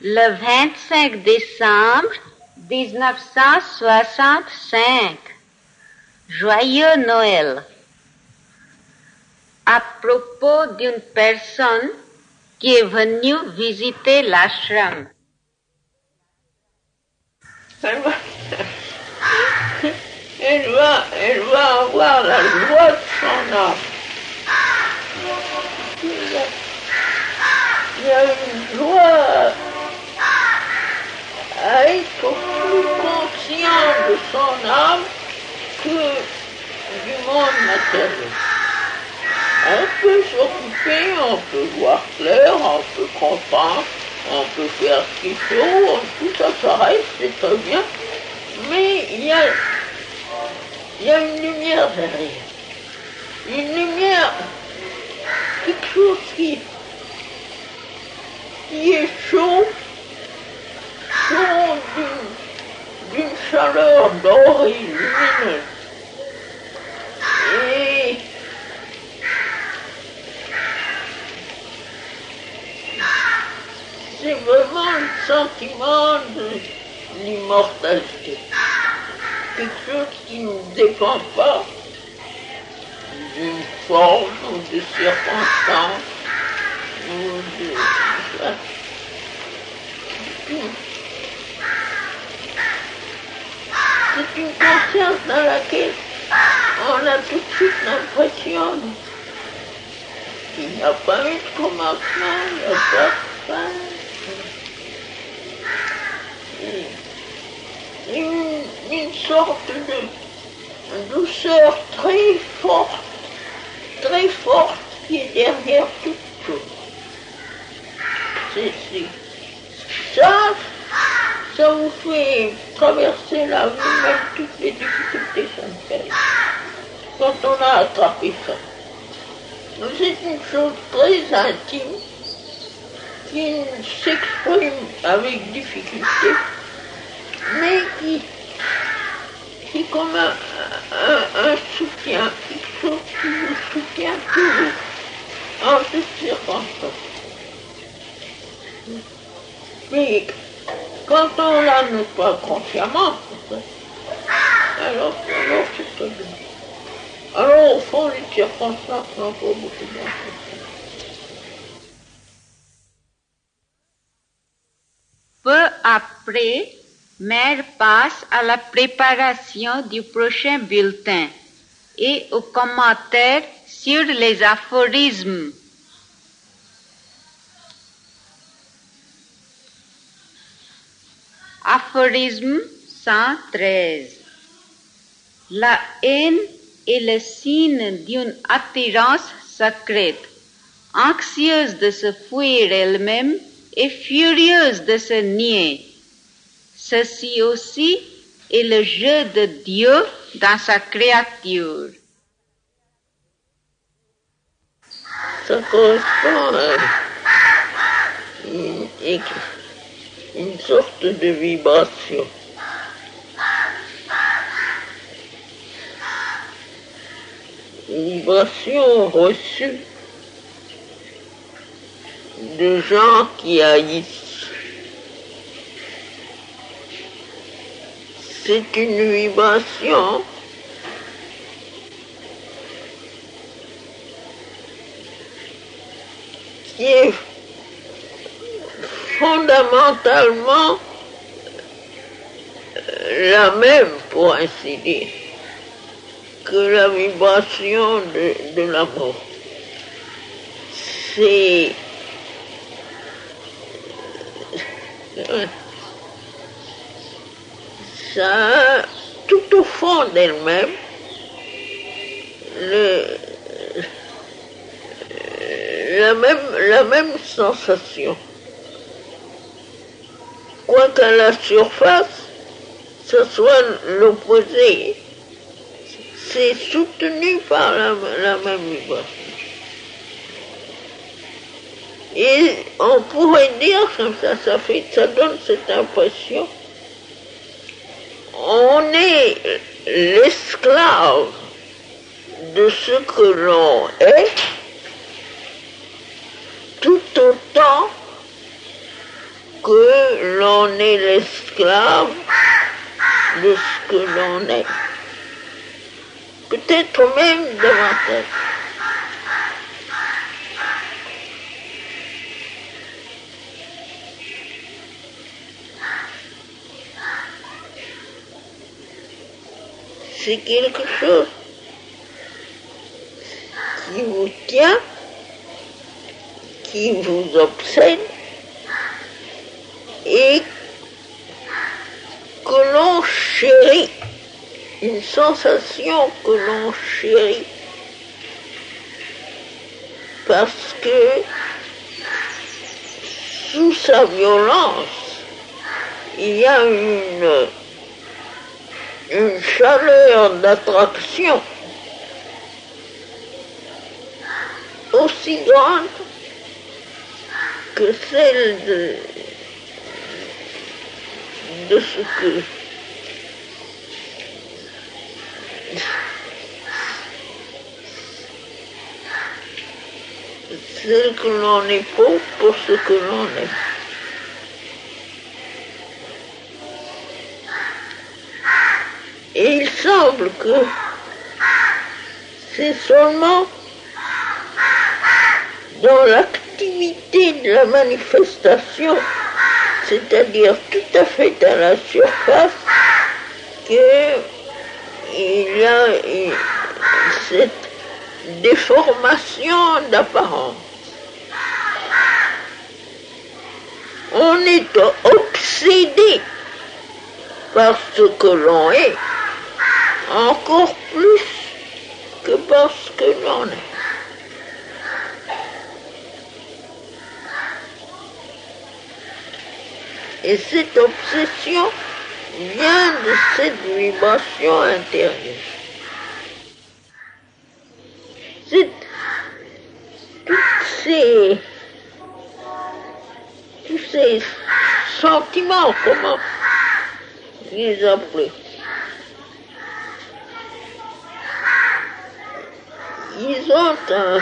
Le 25 décembre 1965. Joyeux Noël. À propos d'une personne qui est venue visiter l'ashram. Elle va avoir la joie de son âme. Il y a une joie à être plus conscient de son âme que du monde matériel. On peut s'occuper, on peut voir clair, on peut comprendre, on peut faire ce qu'il faut, tout ça s'arrête, c'est très bien, mais il y a une lumière derrière. Une lumière, quelque chose qui est chaud d'une chaleur dorée, lumineuse. Et c'est vraiment le sentiment de l'immortalité. Quelque chose qui ne dépend pas d'une forme ou de circonstances ou de ça. C'est une conscience dans laquelle on a tout de suite l'impression qu'il n'y a pas eu de commencement, il n'y a pas de fin. Une sorte de douceur très forte qui est derrière toute chose. Ça vous fait traverser la vie, même toutes les difficultés sanitaires. Quand on a attrapé ça. C'est une chose très intime qui s'exprime avec difficulté, mais qui est comme un soutien, quelque chose qui vous soutient toujours, en toutes circonstances. Mais quand on la note pas consciemment, alors c'est très bien. Alors au fond, les circonstances n'ont pas beaucoup d'importance. Peu après, Mère passe à la préparation du prochain bulletin et aux commentaires sur les aphorismes. Aphorisme 113. La haine est le signe d'une attirance secrète, anxieuse de se fuir elle-même et furieuse de se nier. Ceci aussi est le jeu de Dieu dans sa créature. Ça correspond à une sorte de vibration. Une vibration reçue de gens qui haïssent. C'est une vibration qui est fondamentalement la même, pour ainsi dire, que la vibration de l'amour. C'est ça, tout au fond d'elle-même, la même sensation. Quoiqu'à la surface, ce soit l'opposé, c'est soutenu par la même vibration. Et on pourrait dire comme ça donne cette impression. On est l'esclave de ce que l'on est, tout autant que l'on est l'esclave de ce que l'on est. Peut-être même davantage. C'est quelque chose qui vous tient, qui vous obsède et que l'on chérit, une sensation que l'on chérit parce que sous sa violence, il y a une chaleur d'attraction aussi grande que celle de ce que celle que l'on éprouve pour ce que l'on est. Et il semble que c'est seulement dans l'activité de la manifestation, c'est-à-dire tout à fait à la surface, qu'il y a cette déformation d'apparence. On est obsédé par ce que l'on est, encore plus que par ce que l'on est. Et cette obsession vient de cette vibration intérieure. Tous ces sentiments, comment les appeler, ils ont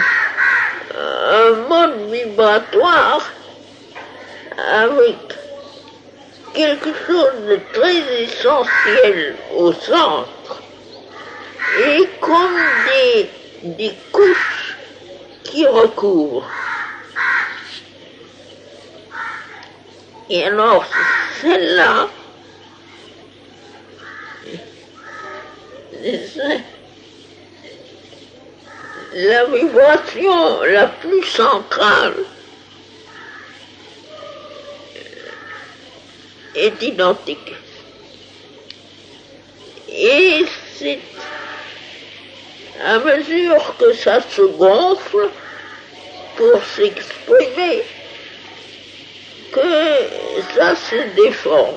un mode vibratoire avec quelque chose de très essentiel au centre et comme des couches qui recouvrent. Et alors, celle-là, la vibration la plus centrale est identique. Et c'est à mesure que ça se gonfle pour s'exprimer que ça se déforme.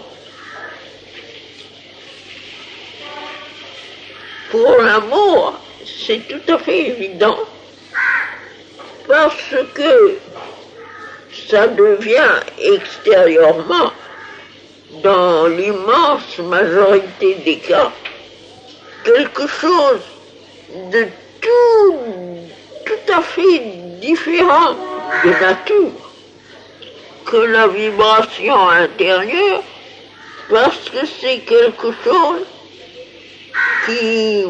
Pour l'amour, c'est tout à fait évident parce que ça devient extérieurement, dans l'immense majorité des cas, quelque chose de tout à fait différent de nature que la vibration intérieure, parce que c'est quelque chose qui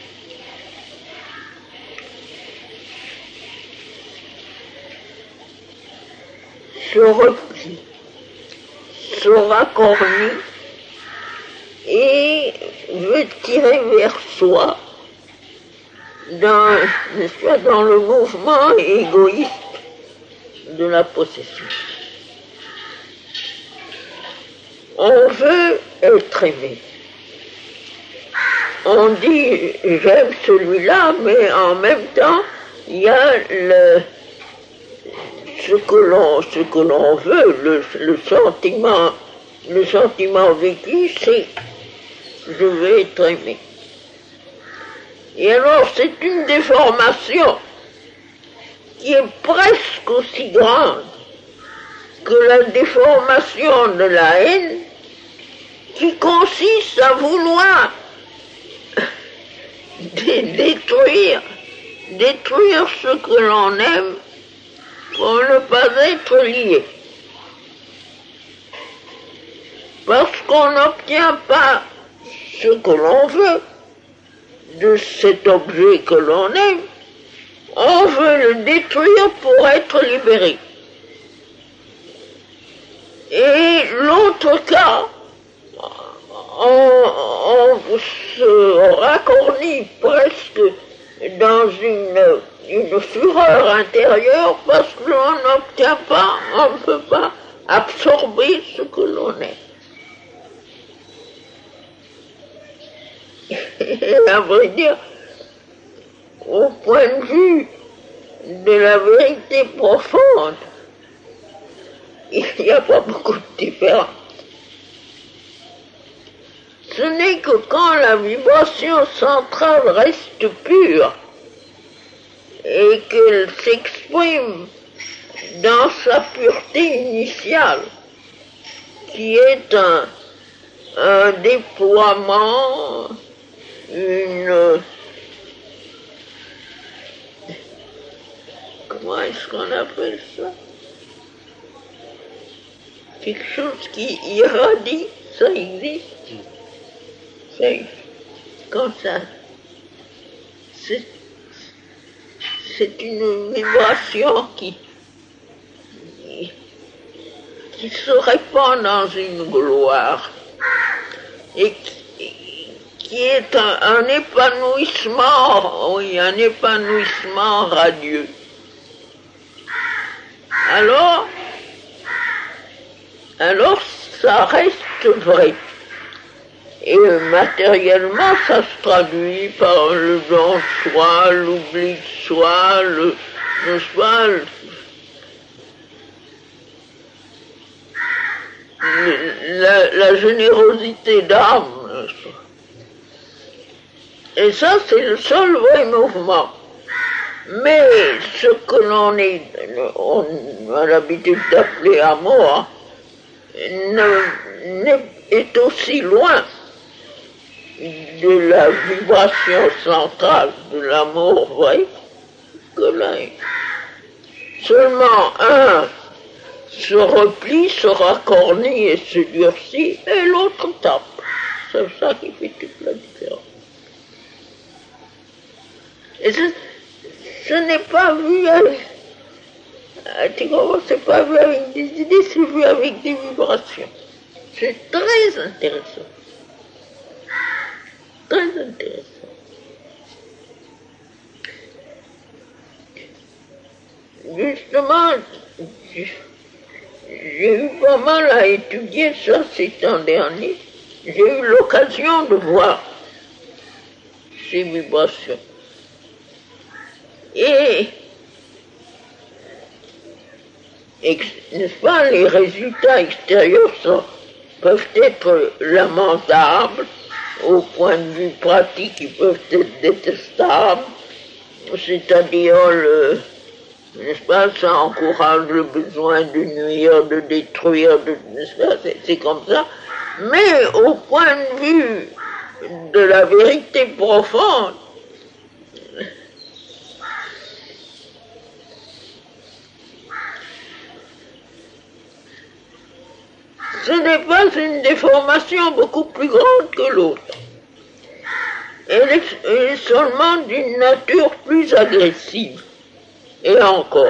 se replie, se racornit et veut tirer vers soi dans le mouvement égoïste de la possession. On veut être aimé. On dit j'aime celui-là, mais en même temps, il y a ce que l'on veut, le sentiment vécu, c'est je veux être aimé. Et alors c'est une déformation qui est presque aussi grande que la déformation de la haine, qui consiste à vouloir détruire ce que l'on aime pour ne pas être lié. Parce qu'on n'obtient pas ce que l'on veut de cet objet que l'on aime, on veut le détruire pour être libéré. Et l'autre cas, on se racornit presque dans une fureur intérieure parce que l'on n'obtient pas, on ne peut pas absorber ce que l'on est. Et à vrai dire, au point de vue de la vérité profonde, il n'y a pas beaucoup de différence. Ce n'est que quand la vibration centrale reste pure et qu'elle s'exprime dans sa pureté initiale, qui est un déploiement, comment est-ce qu'on appelle ça? Quelque chose qui irradie, ça existe. Comme ça, c'est une vibration qui se répand dans une gloire et qui est un épanouissement, oui, un épanouissement radieux. Alors ça reste vrai. Et matériellement, ça se traduit par le don de soi, l'oubli de soi, la générosité d'âme. Et ça, c'est le seul vrai mouvement. Mais ce que on a l'habitude d'appeler amour, est aussi loin de la vibration centrale de l'amour vrai que l'un. Seulement un se replie, se racornit et se durcit, et l'autre tape. C'est ça qui fait toute la différence. Et ce n'est pas vu avec... Tu comprends, c'est pas vu avec des idées, c'est vu avec des vibrations. C'est très intéressant. Très intéressant. Justement, j'ai eu pas mal à étudier ça ces temps derniers. J'ai eu l'occasion de voir ces vibrations. Et n'est-ce pas, les résultats extérieurs peuvent être lamentables, au point de vue pratique, ils peuvent être détestables, c'est-à-dire, n'est-ce pas, ça encourage le besoin de nuire, de détruire, n'est-ce pas, c'est comme ça, mais au point de vue de la vérité profonde, ce n'est pas une déformation beaucoup plus grande que l'autre. Elle est seulement d'une nature plus agressive. Et encore.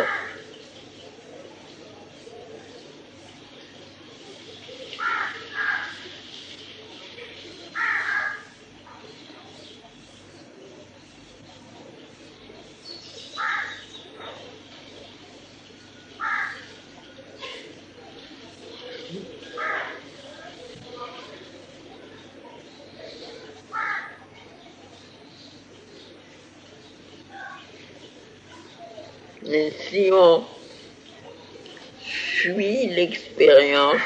Mais si on suit l'expérience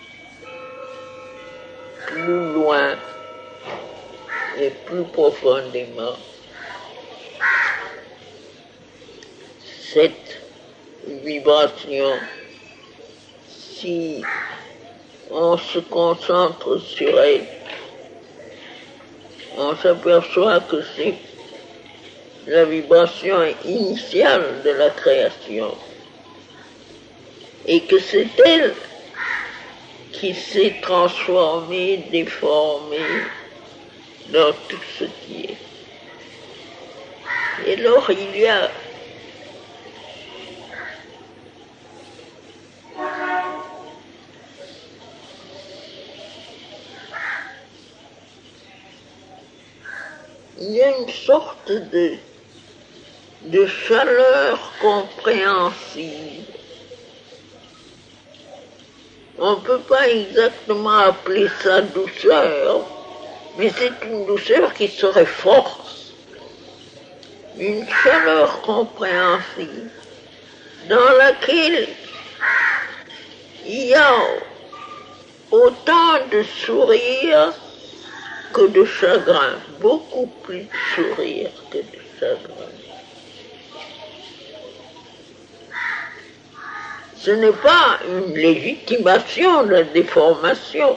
plus loin et plus profondément, cette vibration, si on se concentre sur elle, on s'aperçoit que c'est la vibration initiale de la création et que c'est elle qui s'est transformé, déformé dans tout ce qui est. Et alors il y a une sorte de chaleur compréhensive. On ne peut pas exactement appeler ça douceur, mais c'est une douceur qui serait force, une chaleur compréhensive dans laquelle il y a autant de sourire que de chagrin, beaucoup plus de sourire que de chagrin. Ce n'est pas une légitimation de la déformation,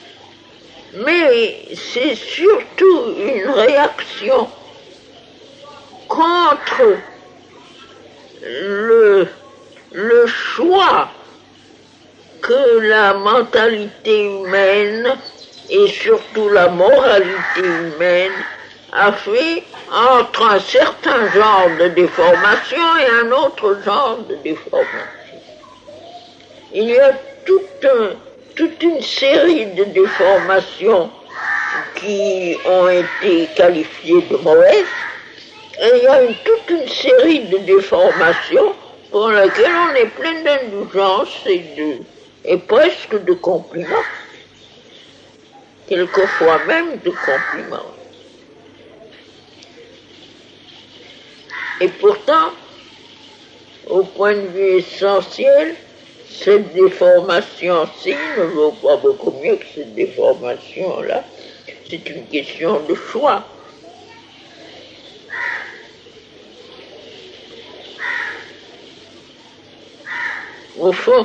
mais c'est surtout une réaction contre le choix que la mentalité humaine et surtout la moralité humaine a fait entre un certain genre de déformation et un autre genre de déformation. Il y a toute une série de déformations qui ont été qualifiées de mauvaises, et il y a toute une série de déformations pour lesquelles on est plein d'indulgence et presque de compliments, quelquefois même de compliments. Et pourtant, au point de vue essentiel, cette déformation-ci ne vaut pas beaucoup mieux que cette déformation-là. C'est une question de choix. Au fond,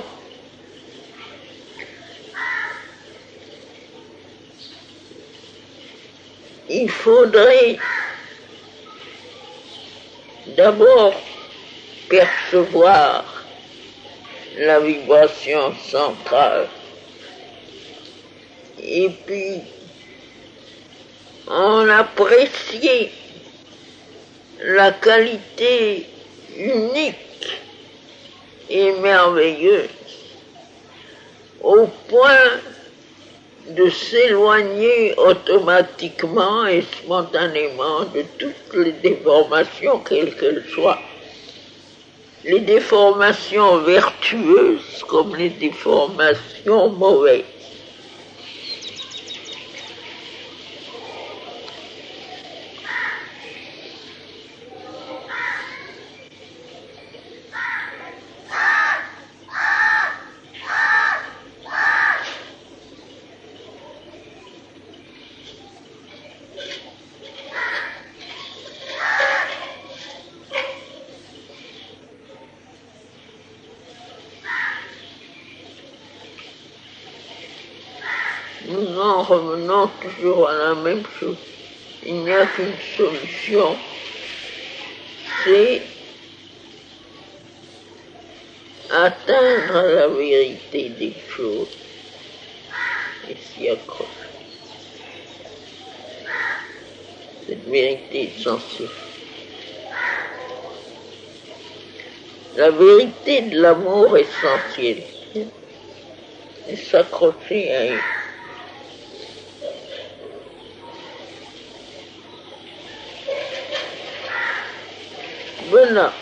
il faudrait d'abord percevoir la vibration centrale. Et puis, en apprécier la qualité unique et merveilleuse au point de s'éloigner automatiquement et spontanément de toutes les déformations, quelles qu'elles soient. Les déformations vertueuses comme les déformations mauvaises. Nous en revenons toujours à la même chose. Il n'y a qu'une solution, c'est atteindre la vérité des choses et s'y accrocher. Cette vérité essentielle. La vérité de l'amour essentiel. Et s'accrocher à elle. Voilà.